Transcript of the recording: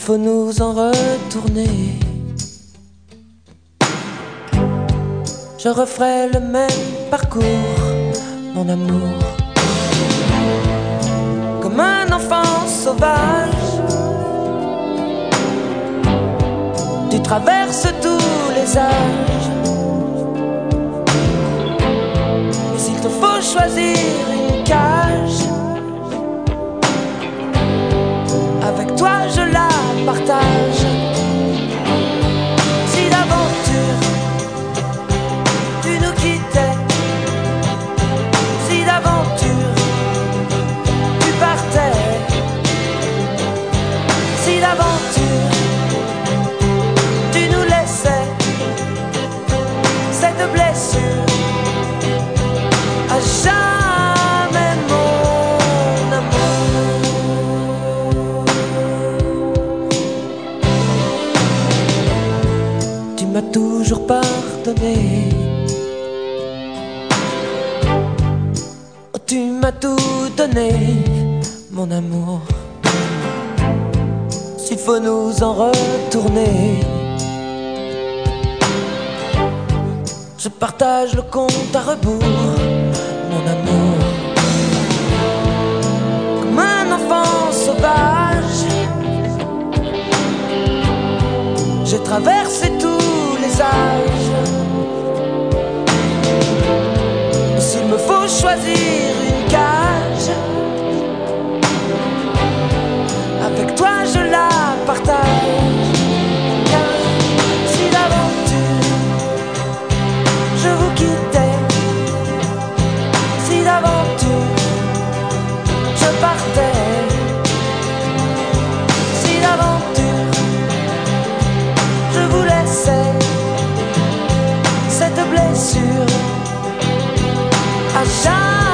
faut nous en retourner, je referai le même parcours, mon amour. Comme un enfant sauvage, tu traverses tous les âges. Et s'il te faut choisir une cage, avec toi je la partage. Si d'aventure tu nous quittais, si d'aventure tu partais, si d'aventure tu nous laissais cette blessure à jamais, mon amour. Tu m'as toujours pardonné, oh, tu m'as tout donné, mon amour. S'il faut nous en retourner, je partage le compte à rebours, mon amour. Comme un enfant sauvage, j'ai traversé tous les âges. S'il me faut choisir une cage, avec toi je la partage. Car si d'aventure je vous quittais, si d'aventure je partais, si d'aventure je vous laissais cette blessure à jamais.